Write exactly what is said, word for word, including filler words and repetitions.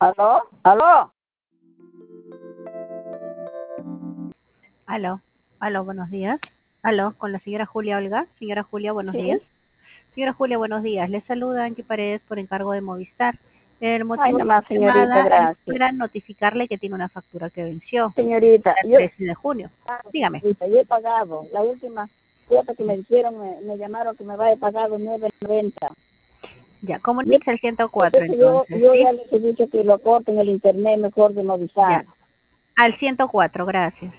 ¿Aló? ¿Aló? Aló, aló, buenos días. Aló, con la señora Julia Olga. Señora Julia, buenos días. Sí. Señora Julia, buenos días. Le saluda Angie Paredes por encargo de Movistar. El Ay, motivo de nomás, mi señorita, llamada es gracias. para notificarle que tiene una factura que venció Señorita, el yo, trece de junio. ah, Dígame. señorita, yo he pagado. La última cuota que me dijeron, me, me llamaron que me vaya a pagar nueve noventa. Ya, Yo, comuníquese al ciento cuatro entonces yo, entonces, yo ¿sí? ya les he dicho que lo corten el internet mejor de Ya, Movistar. al ciento cuatro, gracias.